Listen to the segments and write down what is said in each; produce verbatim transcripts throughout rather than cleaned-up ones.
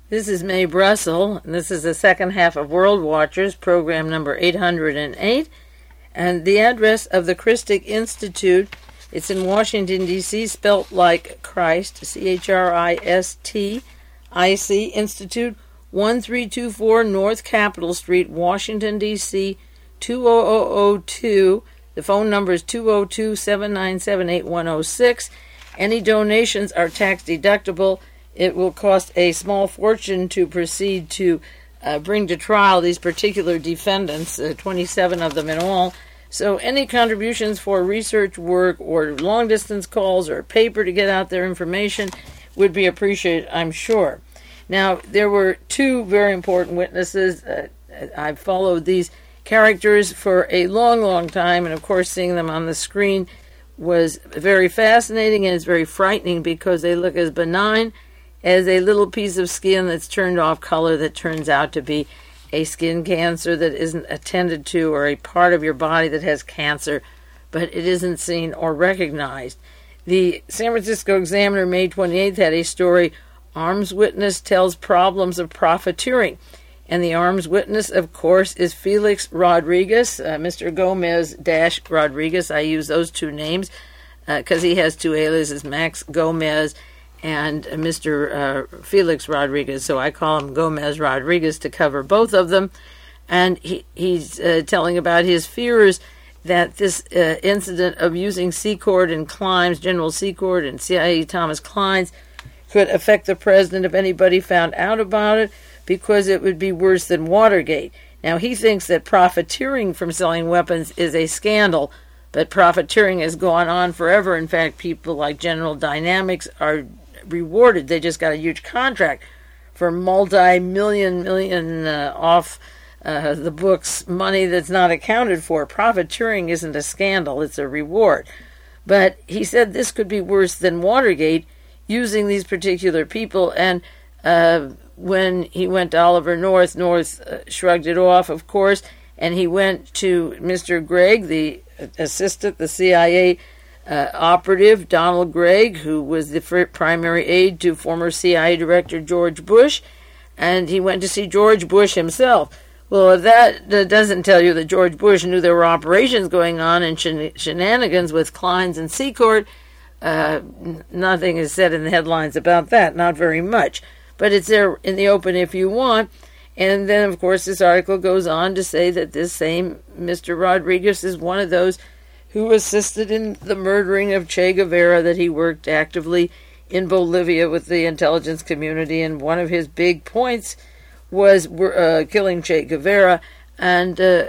This is Mae Brussel, and this is the second half of World Watchers, program number eight hundred eight. And the address of the Christic Institute, it's in Washington, D C, spelt like Christ, C H R I S T I C, Institute, one three two four North Capitol Street, Washington, D C, two zero zero zero two. The phone number is two zero two, seven nine seven, eight one zero six. Any donations are tax deductible. It will cost a small fortune to proceed to uh, bring to trial these particular defendants, uh, twenty-seven of them in all. So any contributions for research work or long-distance calls or paper to get out their information would be appreciated, I'm sure. Now, there were two very important witnesses. Uh, I've followed these characters for a long, long time, and of course seeing them on the screen was very fascinating, and it's very frightening because they look as benign as a little piece of skin that's turned off color that turns out to be a skin cancer that isn't attended to, or a part of your body that has cancer, but it isn't seen or recognized. The San Francisco Examiner, May twenty-eighth, had a story, Arms Witness Tells Problems of Profiteering. And the arms witness, of course, is Felix Rodriguez, uh, Mister Gomez-Rodriguez. I use those two names because uh, he has two aliases, Max Gomez and uh, Mister Uh, Felix Rodriguez. So I call him Gomez-Rodriguez to cover both of them. And he, he's uh, telling about his fears that this uh, incident of using Secord and Clines, General Secord and C I A Thomas Clines, could affect the president if anybody found out about it, because it would be worse than Watergate. Now, he thinks that profiteering from selling weapons is a scandal, but profiteering has gone on forever. In fact, people like General Dynamics are rewarded. They just got a huge contract for multi-million, million uh, off uh, the books money that's not accounted for. Profiteering isn't a scandal, it's a reward. But he said this could be worse than Watergate, using these particular people, and uh, when he went to Oliver North, North uh, shrugged it off, of course, and he went to Mister Gregg, the assistant, the C I A uh, operative, Donald Gregg, who was the primary aide to former C I A Director George Bush, and he went to see George Bush himself. Well, if that uh, doesn't tell you that George Bush knew there were operations going on and shen- shenanigans with Clines and Secord, uh, nothing is said in the headlines about that, not very much. But it's there in the open if you want. And then, of course, this article goes on to say that this same Mister Rodriguez is one of those who assisted in the murdering of Che Guevara, that he worked actively in Bolivia with the intelligence community. And one of his big points was uh, killing Che Guevara, and uh,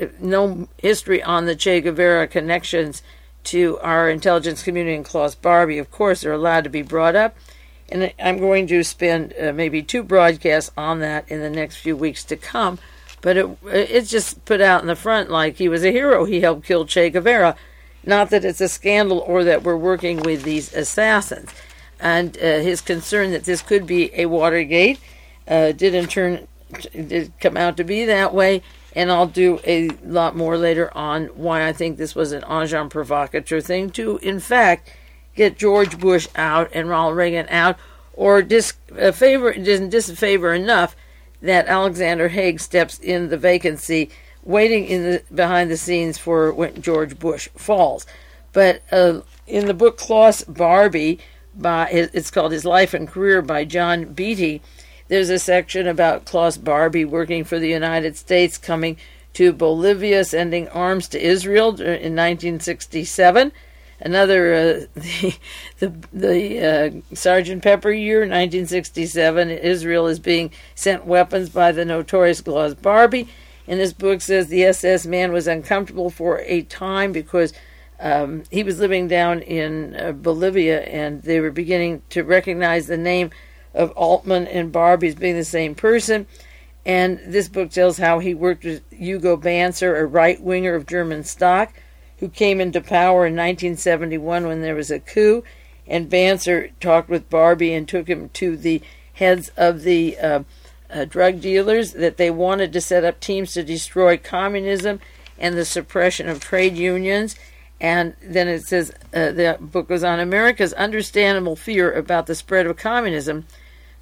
no history on the Che Guevara connections to our intelligence community and Klaus Barbie, of course, are allowed to be brought up. And I'm going to spend uh, maybe two broadcasts on that in the next few weeks to come. But it, it's just put out in the front like he was a hero. He helped kill Che Guevara. Not that it's a scandal or that we're working with these assassins. And uh, his concern that this could be a Watergate uh, did in turn did come out to be that way. And I'll do a lot more later on why I think this was an agent provocateur thing to, in fact, get George Bush out and Ronald Reagan out, or dis, uh, favor, doesn't disfavor enough that Alexander Haig steps in the vacancy, waiting in the behind the scenes for when George Bush falls. But uh, in the book Klaus Barbie, by it's called His Life and Career by John Beatty, there's a section about Klaus Barbie working for the United States, coming to Bolivia, sending arms to Israel in nineteen sixty-seven. Another, uh, the the, the uh, Sergeant Pepper year, nineteen sixty-seven, Israel is being sent weapons by the notorious Klaus Barbie. And this book says the S S man was uncomfortable for a time because um, he was living down in uh, Bolivia, and they were beginning to recognize the name of Altman and Barbie as being the same person. And this book tells how he worked with Hugo Banzer, a right-winger of German stock, who came into power in nineteen seventy-one when there was a coup, and Banzer talked with Barbie and took him to the heads of the uh, uh, drug dealers, that they wanted to set up teams to destroy communism and the suppression of trade unions. And then it says, uh, the book goes on, America's understandable fear about the spread of communism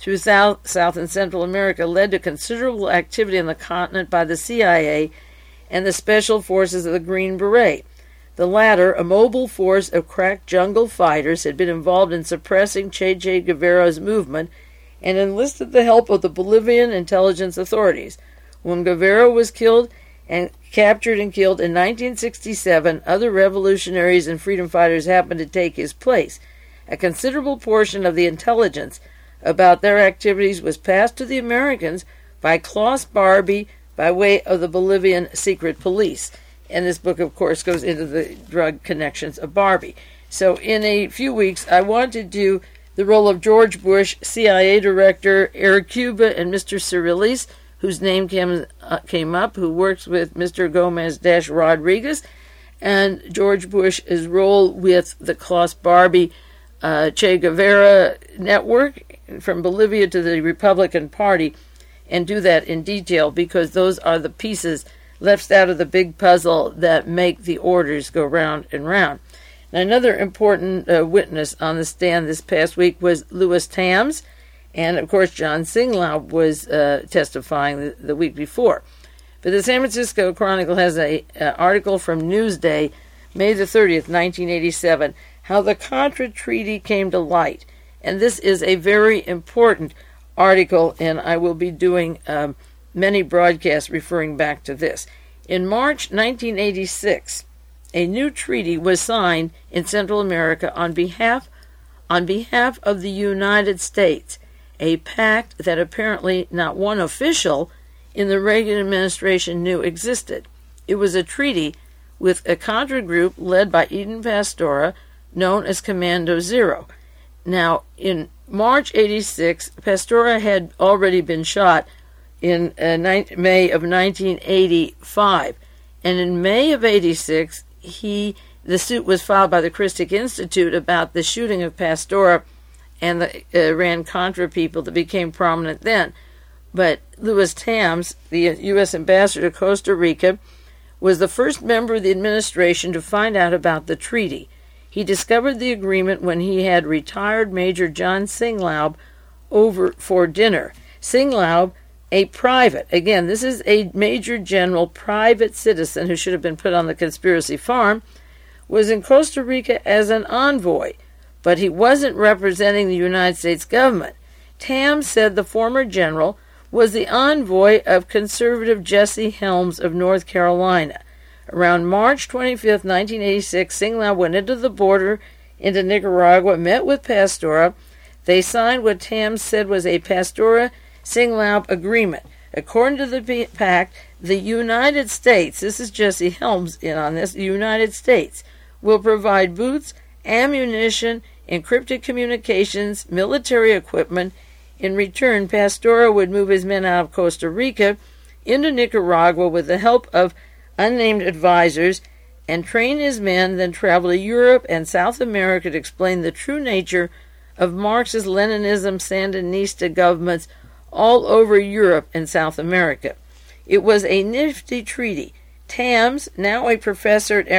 through South, South and Central America led to considerable activity on the continent by the C I A and the Special Forces of the Green Beret. The latter, a mobile force of crack jungle fighters, had been involved in suppressing Che Che Guevara's movement and enlisted the help of the Bolivian intelligence authorities. When Guevara was killed and captured and killed in nineteen sixty-seven, other revolutionaries and freedom fighters happened to take his place. A considerable portion of the intelligence about their activities was passed to the Americans by Klaus Barbie by way of the Bolivian secret police. And this book, of course, goes into the drug connections of Barbie. So in a few weeks, I want to do the role of George Bush, C I A director, Eric Cuba, and Mister Cirillis, whose name came, uh, came up, who works with Mister Gomez-Rodriguez, and George Bush's role with the Klaus Barbie uh, Che Guevara network from Bolivia to the Republican Party, and do that in detail because those are the pieces left out of the big puzzle that make the orders go round and round. Now, another important uh, witness on the stand this past week was Lewis Tams, and of course John Singlaub was uh, testifying the, the week before. But the San Francisco Chronicle has an article from Newsday, May the thirtieth, nineteen eighty-seven, how the Contra Treaty came to light. And this is a very important article, and I will be doing um, many broadcasts referring back to this. In March nineteen eighty-six, a new treaty was signed in Central America on behalf on behalf of the United States, a pact that apparently not one official in the Reagan administration knew existed. It was a treaty with a Contra group led by Eden Pastora, known as Commando Zero. Now, in March eighty-six, Pastora had already been shot in uh, May of nineteen eighty-five, and in May of eighty-six, he the suit was filed by the Christic Institute about the shooting of Pastora and the Iran-Contra people that became prominent then. But Lewis Tams, the U S ambassador to Costa Rica, was the first member of the administration to find out about the treaty. He discovered the agreement when he had retired Major John Singlaub over for dinner. Singlaub, a private, again, this is a Major General, private citizen who should have been put on the conspiracy farm, was in Costa Rica as an envoy, but he wasn't representing the United States government. Tams said the former general was the envoy of conservative Jesse Helms of North Carolina. Around March twenty-fifth, nineteen eighty-six, Singlaub went into the border into Nicaragua, met with Pastora. They signed what Tams said was a Pastora-Singlaub agreement. According to the pact, the United States, this is Jesse Helms in on this, the United States will provide boots, ammunition, encrypted communications, military equipment. In return, Pastora would move his men out of Costa Rica into Nicaragua with the help of unnamed advisors and train his men, then travel to Europe and South America to explain the true nature of Marxist Leninism Sandinista governments all over Europe and South America. It was a nifty treaty. Tams, now a professor at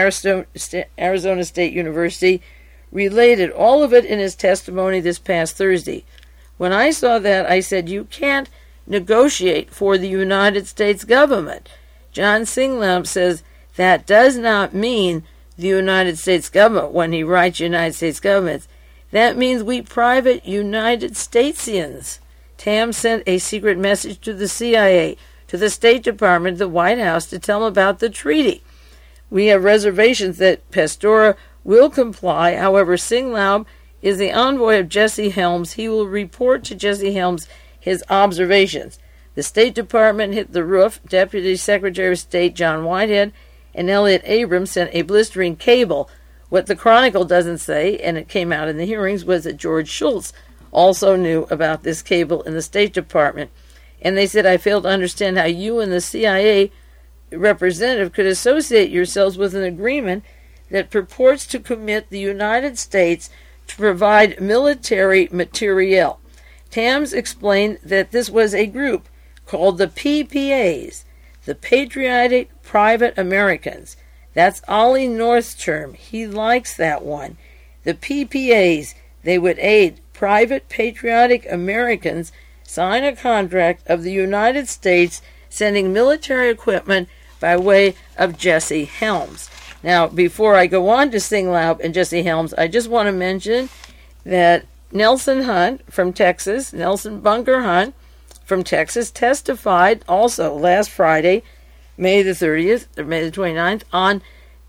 Arizona State University, related all of it in his testimony this past Thursday. When I saw that, I said, you can't negotiate for the United States government. John Singlaub says that does not mean the United States government when he writes United States government. That means we private United Statesians. Tams sent a secret message to the C I A, to the State Department, the White House, to tell them about the treaty. We have reservations that Pastora will comply. However, Singlaub is the envoy of Jesse Helms. He will report to Jesse Helms his observations. The State Department hit the roof. Deputy Secretary of State John Whitehead and Elliott Abrams sent a blistering cable. What the Chronicle doesn't say, and it came out in the hearings, was that George Shultz also knew about this cable in the State Department. And they said, I fail to understand how you and the C I A representative could associate yourselves with an agreement that purports to commit the United States to provide military materiel. Tams explained that this was a group called the P P As, the Patriotic Private Americans. That's Ollie North's term. He likes that one. The P P As, they would aid private patriotic Americans sign a contract of the United States sending military equipment by way of Jesse Helms. Now, before I go on to Singlaub and Jesse Helms, I just want to mention that Nelson Hunt from Texas, Nelson Bunker Hunt from Texas, testified also last Friday, May the thirtieth, or May the twenty-ninth, on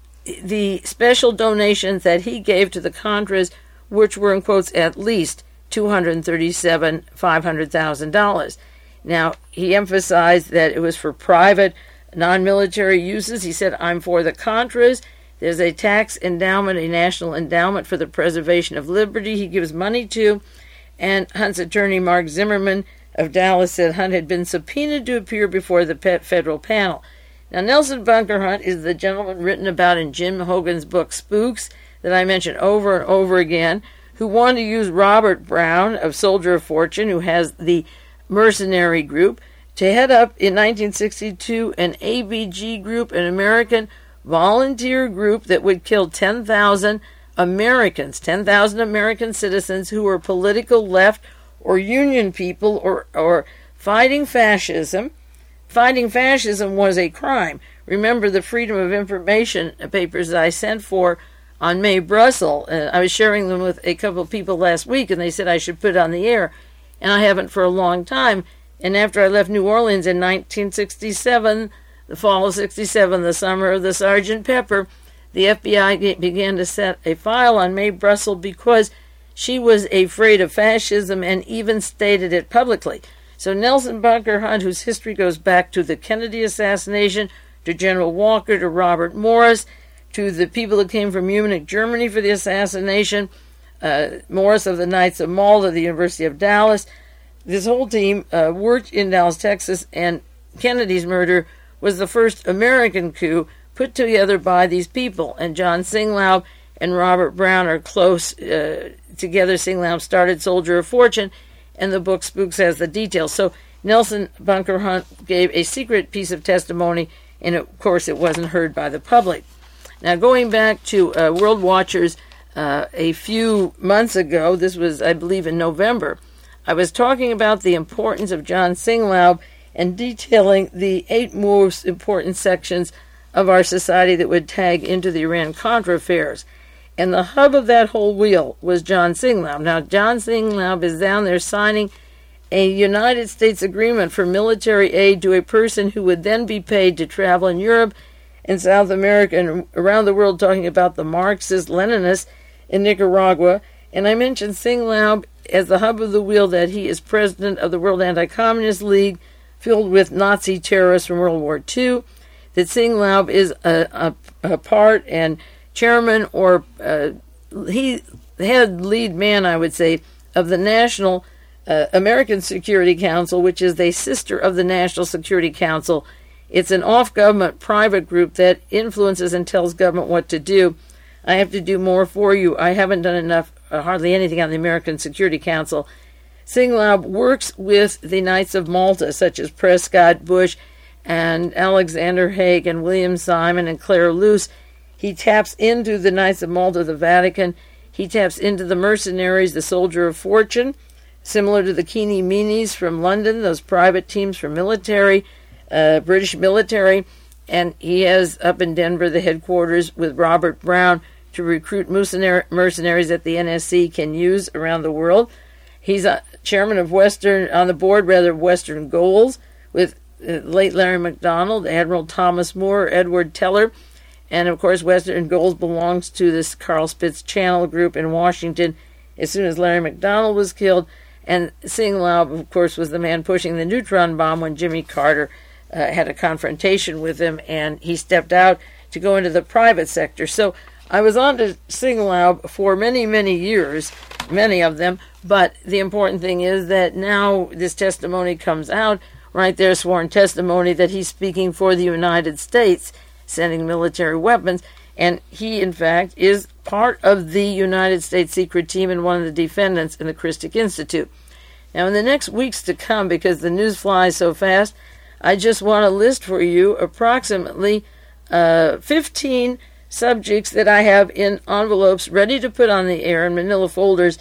the special donations that he gave to the Contras, which were, in quotes, at least two hundred thirty-seven thousand five hundred dollars. Now, he emphasized that it was for private, non-military uses. He said, I'm for the Contras. There's a tax endowment, a national endowment for the preservation of liberty he gives money to. And Hunt's attorney, Mark Zimmerman of Dallas, said Hunt had been subpoenaed to appear before the federal panel. Now, Nelson Bunker Hunt is the gentleman written about in Jim Hogan's book Spooks that I mentioned over and over again, who wanted to use Robert Brown of Soldier of Fortune, who has the mercenary group, to head up in nineteen sixty-two an A B G group, an American volunteer group that would kill ten thousand Americans, ten thousand American citizens who were political left or union people or, or fighting fascism. Fighting fascism was a crime. Remember the Freedom of Information papers that I sent for on Mae Brussell. Uh, I was sharing them with a couple of people last week, and they said I should put it on the air, and I haven't for a long time. And after I left New Orleans in nineteen sixty-seven, the fall of sixty-seven, the summer of the Sergeant Pepper, the F B I began to set a file on Mae Brussell because she was afraid of fascism and even stated it publicly. So Nelson Bunker Hunt, whose history goes back to the Kennedy assassination, to General Walker, to Robert Morris, to the people that came from Munich, Germany for the assassination, uh, Morris of the Knights of Malta, the University of Dallas. This whole team uh, worked in Dallas, Texas, and Kennedy's murder was the first American coup put together by these people. And John Singlaub and Robert Brown are close uh, together. Singlaub started Soldier of Fortune, and the book Spooks has the details. So Nelson Bunker Hunt gave a secret piece of testimony, and of course it wasn't heard by the public. Now, going back to uh, World Watchers uh, a few months ago, this was, I believe, in November, I was talking about the importance of John Singlaub and detailing the eight most important sections of our society that would tag into the Iran-Contra affairs. And the hub of that whole wheel was John Singlaub. Now, John Singlaub is down there signing a United States agreement for military aid to a person who would then be paid to travel in Europe and South America and around the world talking about the Marxist-Leninists in Nicaragua. And I mentioned Singlaub as the hub of the wheel, that he is president of the World Anti-Communist League, filled with Nazi terrorists from World War Two, that Singlaub is a, a, a part and chairman, or uh, he head lead man, I would say, of the National uh, American Security Council, which is a sister of the National Security Council. It's an off-government private group that influences and tells government what to do. I have to do more for you. I haven't done enough, uh, hardly anything on the American Security Council. Singlaub works with the Knights of Malta, such as Prescott Bush and Alexander Haig and William Simon and Claire Luce. He taps into the Knights of Malta, the Vatican. He taps into the mercenaries, the Soldier of Fortune, similar to the Keeny Meanies from London, those private teams for military, uh, British military. And he has up in Denver the headquarters with Robert Brown to recruit mercenaries that the N S C can use around the world. He's a chairman of Western, on the board rather, of Western Goals, with uh, late Larry McDonald, Admiral Thomas Moore, Edward Teller. And, of course, Western Goals belongs to this Carl Spitz Channel group in Washington as soon as Larry McDonald was killed. And Singlaub, of course, was the man pushing the neutron bomb when Jimmy Carter uh, had a confrontation with him, and he stepped out to go into the private sector. So I was on to Singlaub for many, many years, many of them, but the important thing is that now this testimony comes out, right there, sworn testimony, that he's speaking for the United States, sending military weapons, and he, in fact, is part of the United States secret team and one of the defendants in the Christic Institute. Now, in the next weeks to come, because the news flies so fast, I just want to list for you approximately uh, fifteen subjects that I have in envelopes ready to put on the air in manila folders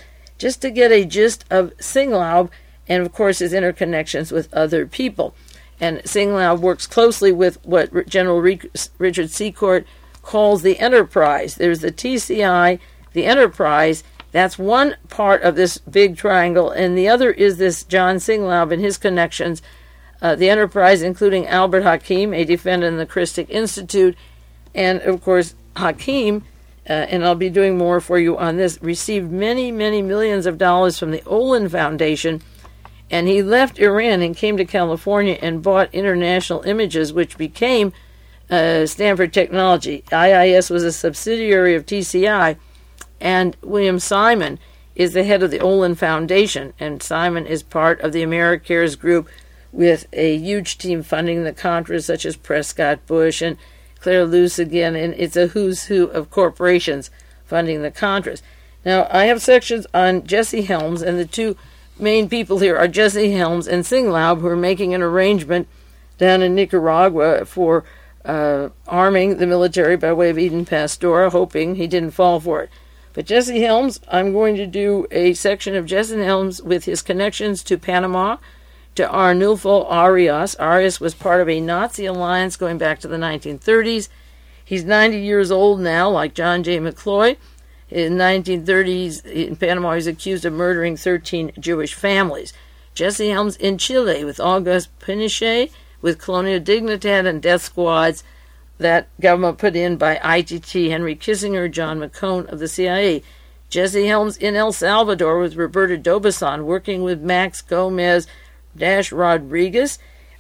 just to get a gist of Singlaub and, of course, his interconnections with other people. And Singlaub works closely with what General Richard Secord calls the enterprise. There's the T C I, the enterprise. That's one part of this big triangle, and the other is this John Singlaub and his connections. Uh, the enterprise, including Albert Hakim, a defendant in the Christic Institute, and, of course, Hakim, uh, and I'll be doing more for you on this, received many, many millions of dollars from the Olin Foundation, and he left Iran and came to California and bought International Images, which became uh, Stanford Technology. I I S was a subsidiary of T C I, and William Simon is the head of the Olin Foundation, and Simon is part of the AmeriCares group with a huge team funding the Contras, such as Prescott Bush and Claire Luce again, and it's a who's who of corporations funding the Contras. Now, I have sections on Jesse Helms, and the two main people here are Jesse Helms and Singlaub, who are making an arrangement down in Nicaragua for uh, arming the military by way of Eden Pastora, hoping he didn't fall for it. But Jesse Helms, I'm going to do a section of Jesse Helms with his connections to Panama, to Arnulfo Arias. Arias was part of a Nazi alliance going back to the nineteen thirties. He's ninety years old now, like John J. McCloy. In nineteen thirties, in Panama, he was accused of murdering thirteen Jewish families. Jesse Helms in Chile with Auguste Pinochet, with Colonial Dignidad and death squads that government put in by I T T, Henry Kissinger, John McCone of the C I A. Jesse Helms in El Salvador with Roberto D'Aubuisson, working with Max Gomez Dash Rodriguez.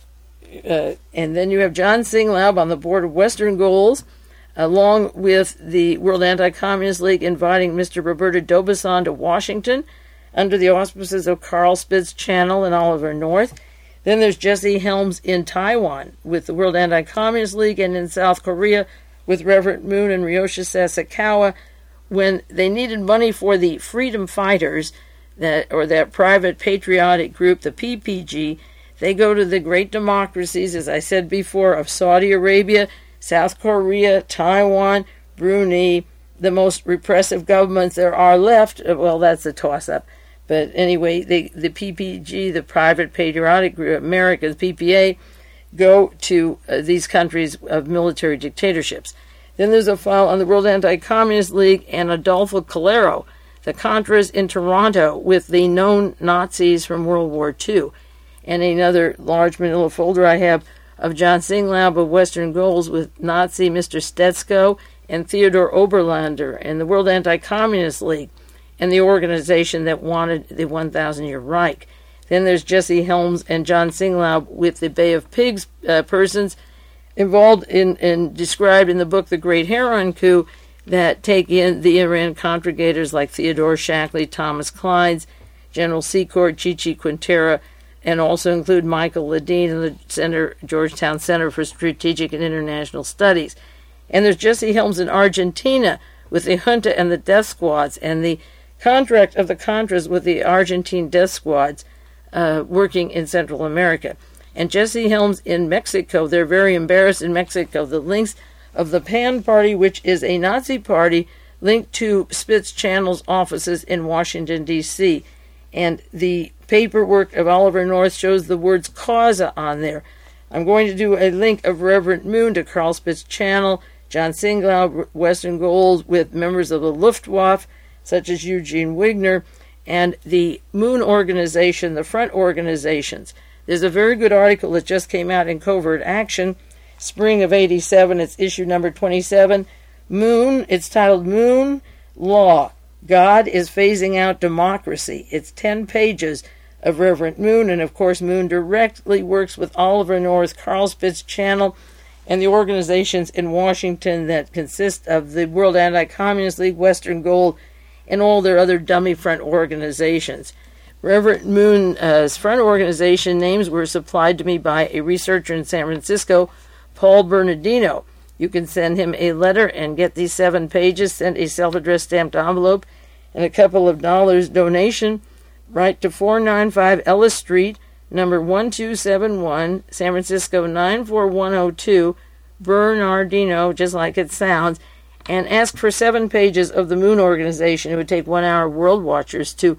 Uh, and then you have John Singlaub on the board of Western Goals, along with the World Anti-Communist League inviting Mister Roberto D'Aubuisson to Washington under the auspices of Carl Spitz Channel and Oliver North. Then there's Jesse Helms in Taiwan with the World Anti-Communist League, and in South Korea with Reverend Moon and Ryosha Sasakawa when they needed money for the freedom fighters, that or that private patriotic group, the P P G. They go to the great democracies, as I said before, of Saudi Arabia, South Korea, Taiwan, Brunei, the most repressive governments there are left. Well, that's a toss-up. But anyway, they, the P P G, the Private Patriotic Group, America's P P A, go to uh, these countries of military dictatorships. Then there's a file on the World Anti-Communist League and Adolfo Calero, the Contras in Toronto, with the known Nazis from World War Two. And another large manila folder I have of John Singlaub of Western Goals with Nazi Mister Stetsko and Theodore Oberlander and the World Anti-Communist League and the organization that wanted the one thousand year Reich. Then there's Jesse Helms and John Singlaub with the Bay of Pigs uh, persons involved in and described in the book The Great Heron Coup that take in the Iran-Contra gators like Theodore Shackley, Thomas Clydes, General Secord, Chichi Quintera, and also include Michael Ledeen in the Center, Georgetown Center for Strategic and International Studies. And there's Jesse Helms in Argentina with the junta and the death squads, and the contract of the Contras with the Argentine death squads uh, working in Central America. And Jesse Helms in Mexico, they're very embarrassed in Mexico. The links of the PAN Party, which is a Nazi party, linked to Spitz Channel's offices in Washington, D C And the paperwork of Oliver North shows the words causa on there. I'm going to do a link of Reverend Moon to Carl Spitz Channel, John Singlaub, Western Goals, with members of the Luftwaffe, such as Eugene Wigner, and the Moon Organization, the front organizations. There's a very good article that just came out in Covert Action, spring of eighty-seven. It's issue number twenty-seven. Moon, it's titled Moon Law. God is Phasing Out Democracy. It's ten pages of Reverend Moon, and of course Moon directly works with Oliver North, Carl Spitz Channel, and the organizations in Washington that consist of the World Anti-Communist League, Western Gold, and all their other dummy front organizations. Reverend Moon's front organization names were supplied to me by a researcher in San Francisco, Paul Bernardino. You can send him a letter and get these seven pages, send a self-addressed stamped envelope, and a couple of dollars donation. Write to four ninety-five Ellis Street, number one two seven one, San Francisco nine four one oh two, Bernardino, just like it sounds, and ask for seven pages of the Moon Organization. It would take one hour World Watchers to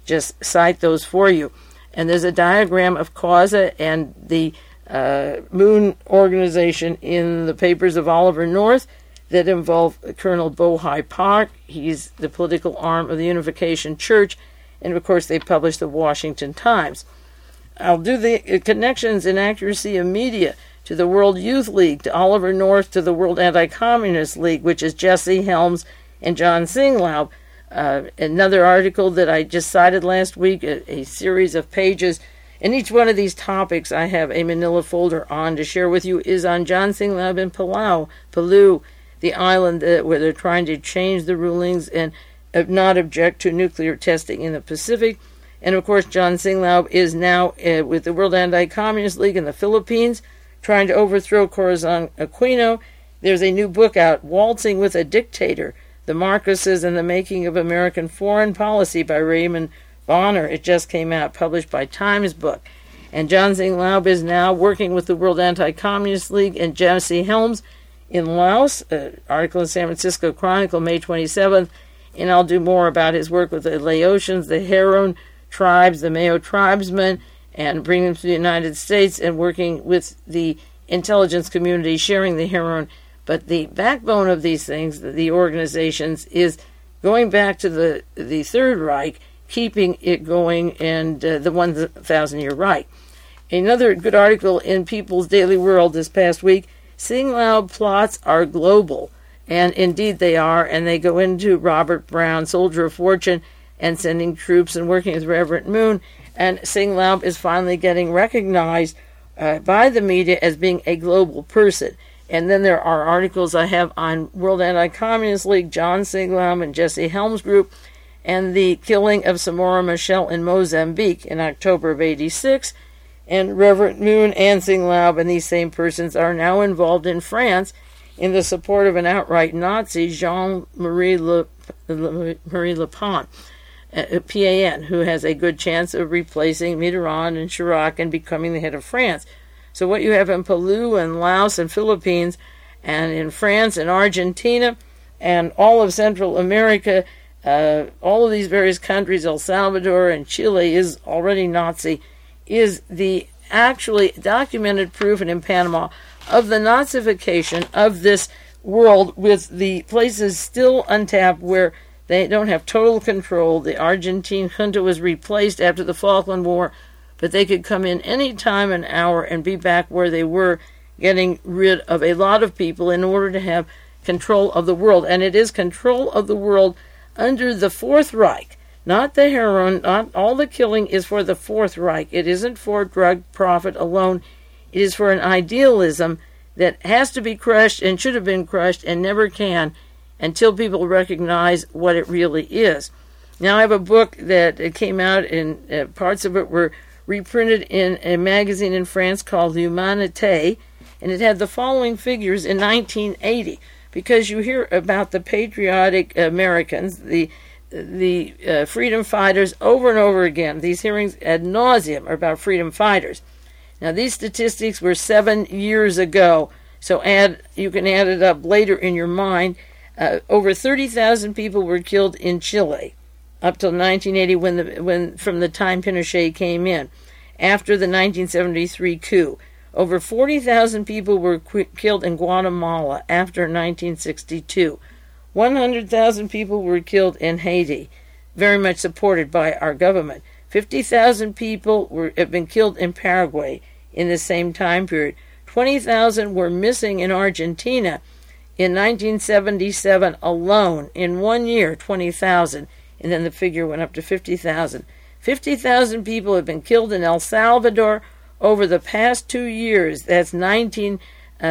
just cite those for you. And there's a diagram of Causa and the uh, Moon organization in the papers of Oliver North that involve Colonel Bohai Park. He's the political arm of the Unification Church, and of course they publish the Washington Times. I'll do the connections and accuracy of media to the World Youth League, to Oliver North, to the World Anti-Communist League, which is Jesse Helms and John Singlaub. Uh, another article that I just cited last week, a, a series of pages. And each one of these topics I have a manila folder on to share with you is on John Singlaub in Palau, Palau, the island uh, where they're trying to change the rulings and uh, not object to nuclear testing in the Pacific. And of course, John Singlaub is now uh, with the World Anti-Communist League in the Philippines, trying to overthrow Corazon Aquino. There's a new book out, Waltzing with a Dictator, The Marcoses and the Making of American Foreign Policy by Raymond Bonner. It just came out, published by Times Book. And John Singlaub is now working with the World Anti-Communist League and Jesse Helms in Laos. Uh, article in San Francisco Chronicle, May twenty-seventh. And I'll do more about his work with the Laotians, the Heron tribes, the Mayo tribesmen, and bring them to the United States and working with the intelligence community, sharing the Heron. But the backbone of these things, the organizations, is going back to the, the Third Reich, keeping it going, and uh, the one thousand year Reich. Another good article in People's Daily World this past week, Singlaub plots are global. And indeed they are, and they go into Robert Brown, Soldier of Fortune, and sending troops and working with Reverend Moon. And Singlaub is finally getting recognized uh, by the media as being a global person. And then there are articles I have on World Anti-Communist League, John Singlaub and Jesse Helms Group, and the killing of Samora Machel in Mozambique in October of eighty-six. And Reverend Moon and Singlaub and these same persons are now involved in France in the support of an outright Nazi, Jean-Marie Le, Le, Marie Le Pen, uh, P A N, who has a good chance of replacing Mitterrand and Chirac and becoming the head of France. So what you have in Palau and Laos and Philippines and in France and Argentina and all of Central America, uh, all of these various countries, El Salvador and Chile is already Nazi, is the actually documented proof, and in Panama, of the Nazification of this world, with the places still untapped where they don't have total control. The Argentine junta was replaced after the Falkland War, but they could come in any time, an hour, and be back where they were, getting rid of a lot of people in order to have control of the world. And it is control of the world under the Fourth Reich. Not the heroin, not all the killing is for the Fourth Reich. It isn't for drug profit alone. It is for an idealism that has to be crushed and should have been crushed and never can until people recognize what it really is. Now I have a book that came out, and uh, parts of it were reprinted in a magazine in France called Humanité, and it had the following figures in nineteen eighty, because you hear about the patriotic Americans, the the uh, freedom fighters over and over again. These hearings ad nauseum are about freedom fighters. Now these statistics were seven years ago, so add you can add it up later in your mind. Uh, over thirty thousand people were killed in Chile up till nineteen eighty, when the when from the time Pinochet came in. After the nineteen seventy-three coup, over forty thousand people were qu- killed in Guatemala after nineteen sixty-two. one hundred thousand people were killed in Haiti, very much supported by our government. fifty thousand people were have been killed in Paraguay in the same time period. twenty thousand were missing in Argentina in nineteen seventy-seven alone. In one year, twenty thousand, and then the figure went up to fifty thousand. fifty thousand people have been killed in El Salvador over the past two years. That's nineteen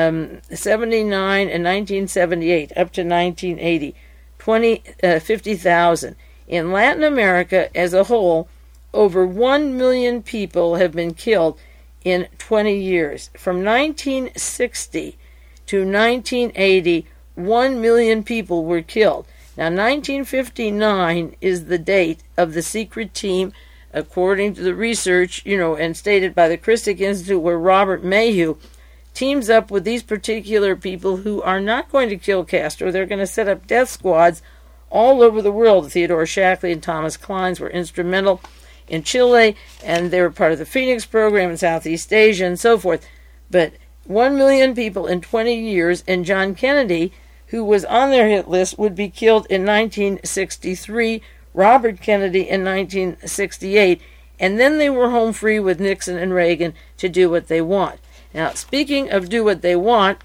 seventy-nine and nineteen seventy-eight, up to nineteen eighty. twenty, uh, fifty thousand. In Latin America as a whole, over one million people have been killed in twenty years. From nineteen sixty to nineteen eighty, one million people were killed. Now, nineteen fifty-nine is the date of the secret team, according to the research, you know, and stated by the Christic Institute, where Robert Mayhew teams up with these particular people who are not going to kill Castro. They're going to set up death squads all over the world. Theodore Shackley and Thomas Kleins were instrumental in Chile, and they were part of the Phoenix program in Southeast Asia and so forth. But one million people in twenty years, and John Kennedy, who was on their hit list, would be killed in nineteen sixty-three, Robert Kennedy in nineteen sixty-eight, and then they were home free with Nixon and Reagan to do what they want. Now, speaking of do what they want,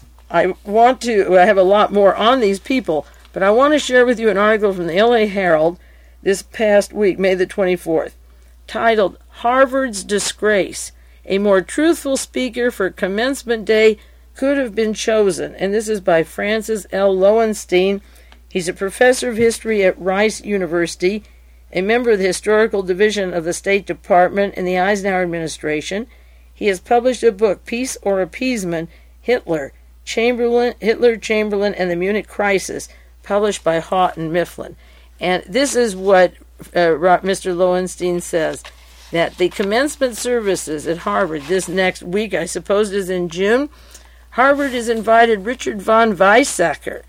I want to, I have a lot more on these people, but I want to share with you an article from the L A Herald this past week, May the twenty-fourth, titled Harvard's Disgrace. A more truthful speaker for commencement day could have been chosen. And this is by Francis L. Lowenstein. He's a professor of history at Rice University, a member of the Historical Division of the State Department in the Eisenhower administration. He has published a book, Peace or Appeasement, Hitler, Chamberlain, Hitler, Chamberlain, and the Munich Crisis, published by Houghton Mifflin. And this is what uh, Mister Lowenstein says, that the commencement services at Harvard this next week, I suppose it is in June, Harvard has invited Richard von Weizsäcker,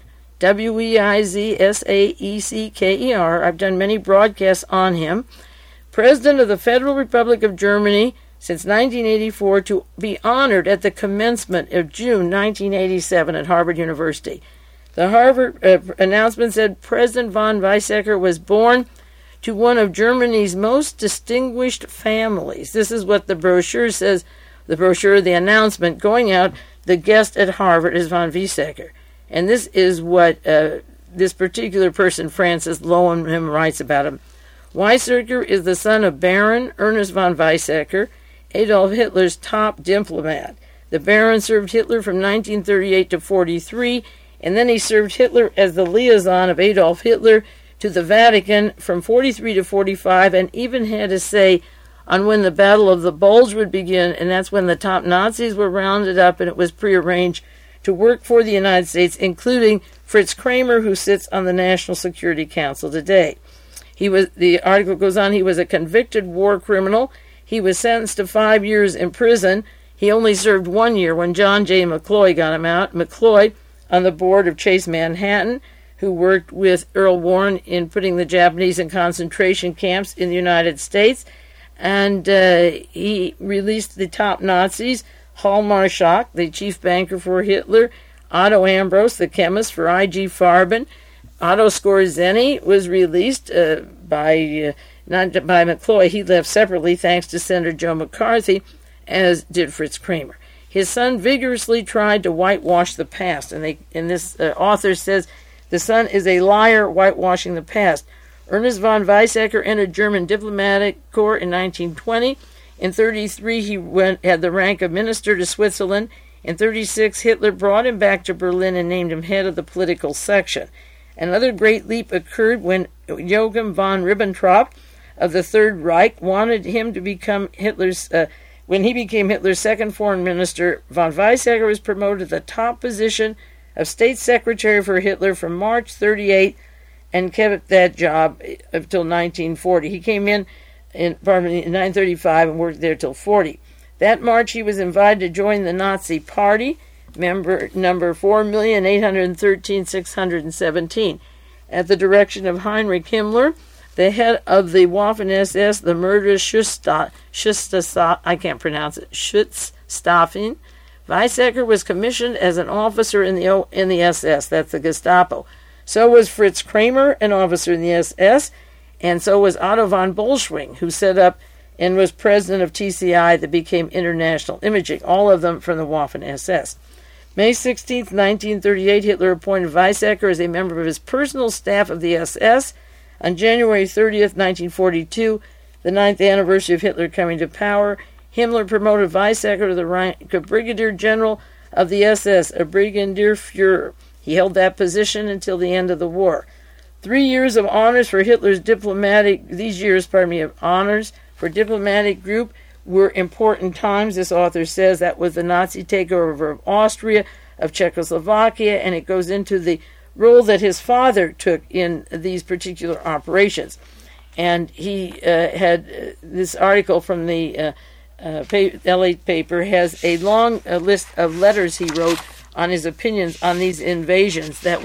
W E I Z S A E C K E R. I've done many broadcasts on him, President of the Federal Republic of Germany since nineteen eighty-four, to be honored at the commencement of June nineteen eighty-seven at Harvard University. The Harvard uh, announcement said President von Weizsäcker was born to one of Germany's most distinguished families. This is what the brochure says, the brochure, the announcement going out, the guest at Harvard is von Weizsäcker. And this is what uh, this particular person, Francis Lowenheim, writes about him. Weizsäcker is the son of Baron Ernest von Weizsäcker, Adolf Hitler's top diplomat. The Baron served Hitler from nineteen thirty-eight to forty-three, and then he served Hitler as the liaison of Adolf Hitler to the Vatican from forty-three to forty-five, and even had a say on when the Battle of the Bulge would begin, and that's when the top Nazis were rounded up, and it was prearranged to work for the United States, including Fritz Kramer, who sits on the National Security Council today. He was, the article goes on, he was a convicted war criminal. He was sentenced to five years in prison. He only served one year when John J. McCloy got him out. McCloy, on the board of Chase Manhattan, who worked with Earl Warren in putting the Japanese in concentration camps in the United States. And uh, he released the top Nazis, Hallmarschak, the chief banker for Hitler, Otto Ambros, the chemist for I G Farben. Otto Skorzeny was released uh, by, uh, not by McCloy. He left separately thanks to Senator Joe McCarthy, as did Fritz Kramer. His son vigorously tried to whitewash the past, and, they, and this uh, author says, the son is a liar whitewashing the past. Ernest von Weizsäcker entered German diplomatic corps in nineteen twenty. In thirty-three, he went, had the rank of minister to Switzerland. In thirty-six, Hitler brought him back to Berlin and named him head of the political section. Another great leap occurred when Joachim von Ribbentrop of the Third Reich wanted him to become Hitler's... Uh, when he became Hitler's second foreign minister, von Weizsäcker was promoted to the top position of state secretary for Hitler from March thirty-eight and kept that job until nineteen forty. He came in in, pardon me, in nineteen thirty-five and worked there till forty. That March he was invited to join the Nazi Party, member number four million eight hundred thirteen thousand six hundred seventeen, at the direction of Heinrich Himmler, the head of the Waffen-S S, the murderous Schutzstaffel, I can't pronounce it, Schutzstaffel. Weizsäcker was commissioned as an officer in the o, in the S S, that's the Gestapo. So was Fritz Kramer, an officer in the S S, and so was Otto von Bolschwing, who set up and was president of T C I that became International Imaging, all of them from the Waffen-S S. May sixteenth, nineteen thirty-eight, Hitler appointed Weizsäcker as a member of his personal staff of the S S. On January thirtieth, nineteen forty-two, the ninth anniversary of Hitler coming to power, Himmler promoted Weizsäcker to the rank of Brigadier General of the S S, a Brigadier Führer. He held that position until the end of the war. Three years of honors for Hitler's diplomatic, these years, pardon me, of honors for diplomatic group were important times. This author says that was the Nazi takeover of Austria, of Czechoslovakia, and it goes into the role that his father took in these particular operations. And he uh, had uh, this article from the uh, uh, L A paper has a long uh, list of letters he wrote on his opinions on these invasions that were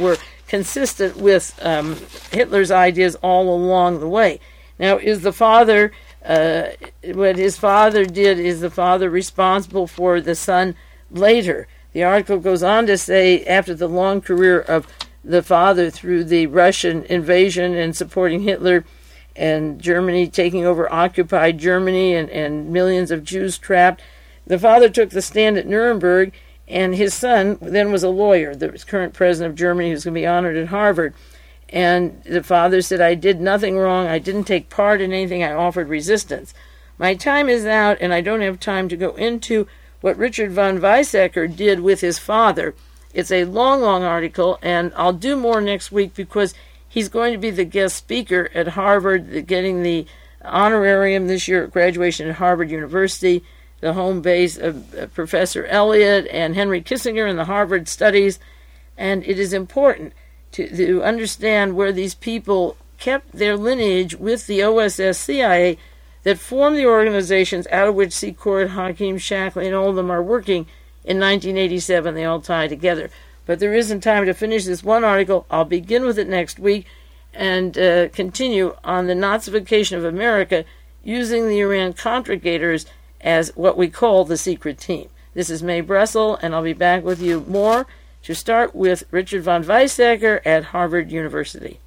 consistent with um, Hitler's ideas all along the way. Now, is the father, uh, what his father did, is the father responsible for the son later? The article goes on to say, after the long career of the father through the Russian invasion and supporting Hitler and Germany taking over occupied Germany and, and millions of Jews trapped, the father took the stand at Nuremberg, and his son then was a lawyer, the current president of Germany, who's going to be honored at Harvard. And the father said, I did nothing wrong. I didn't take part in anything. I offered resistance. My time is out, and I don't have time to go into what Richard von Weizsäcker did with his father. It's a long, long article, and I'll do more next week because he's going to be the guest speaker at Harvard, getting the honorarium this year at graduation at Harvard University, the home base of uh, Professor Elliott and Henry Kissinger in the Harvard studies. And it is important to, to understand where these people kept their lineage with the O S S C I A that formed the organizations out of which Secord, Hakim, Shackley, and all of them are working in nineteen eighty-seven. They all tie together. But there isn't time to finish this one article. I'll begin with it next week and uh, continue on the Nazification of America using the Iran-Contra gators as what we call the secret team. This is Mae Brussel, and I'll be back with you more to start with Richard von Weizsäcker at Harvard University.